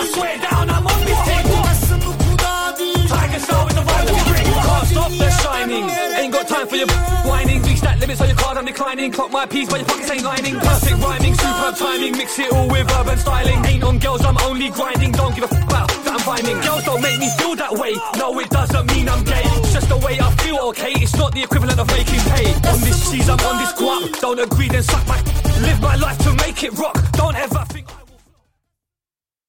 swear down, I'm on this thing. Tiger Star with the vibe that we bring. Can't stop the shining. Ain't got time for your whining. Reach that limit so your card I'm declining. Clock my piece but your pockets ain't lining. Perfect rhyming, superb timing. Mix it all with urban styling. Ain't on girls, I'm only grinding. Don't give a about that I'm finding. Girls don't make me feel that way. No, it doesn't mean I'm gay. It's just the way I feel, okay? It's not the equivalent of making pay. On this cheese, I'm on this guap. Don't agree, then suck my... Live my life to make it rock. Don't ever...